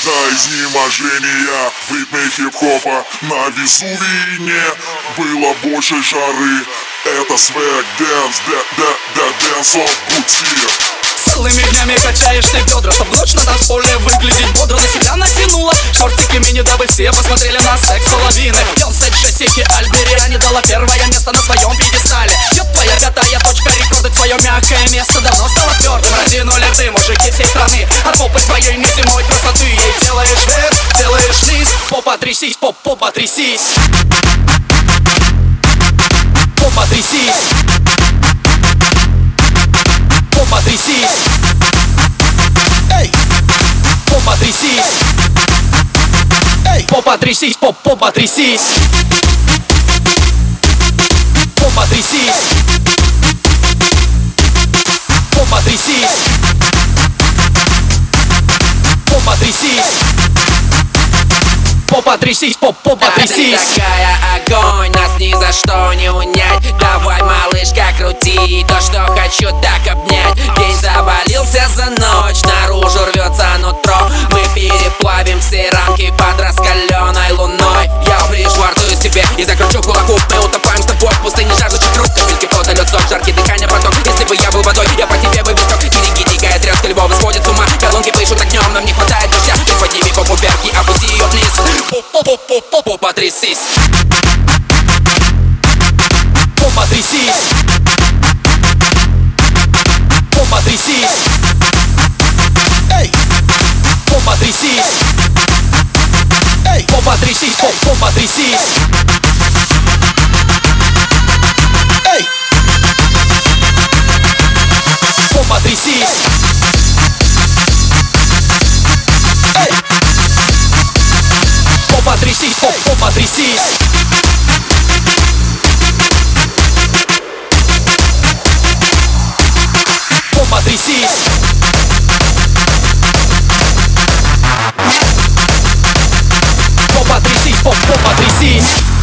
до изнеможения. В ритме хип-хопа на Везувине было больше жары. Это свэг дэнс, дэнс от пути. Целыми днями качаешь ты бедра, чтоб в ночь на танцполе выглядеть бодро. На себя натянула шортики мини, дабы все посмотрели на секс-лавины. Пелся Джессики Альбериане, дала первое место на своем пьедестале. Ёб твоя пятая точка рекорда, твое мягкое место давно стало твердым. Разинули рты мужики всей страны от попы твоей неземной красоты. Ей делаешь вверх, делаешь вниз, попа трясись, попа трясись. Попа трясись. Попа трясись. Эй! Попа трясись. Эй! Попа трясись, попа трясись. Попа трясись. Попа трясись. Попа трясись. Попа трясись, попа трясись. Ты такая огонь, нас ни за что не унять. Давай, малышка, крути то, что хочу так обнять. День завалился за ночь, наружу рвется нутро. Мы переплавим все рамки под раскаленной луной. Я пришвартуюсь тебе и закручу кулаку. Мы утопаем с тобой в пустыне жаждущих круг. Капельки пота, лицо, жаркий дыхание поток. Если бы я был водой, я по тебе бы истек. Береги, дикая тряска любого сходит с ума. Колонки пышут огнем, нам не хватает дождя. Ты подними попу вверх и опусти ее вниз. Попа трясись. Попа трясись. Попа трясись. Эй! Попа трясись. Эй! Попа трясись, попа трясись. Эй! Попа трясись. Эй! Попа трясись, попа трясись. Попа трясись. Попа трясись, попа трясись.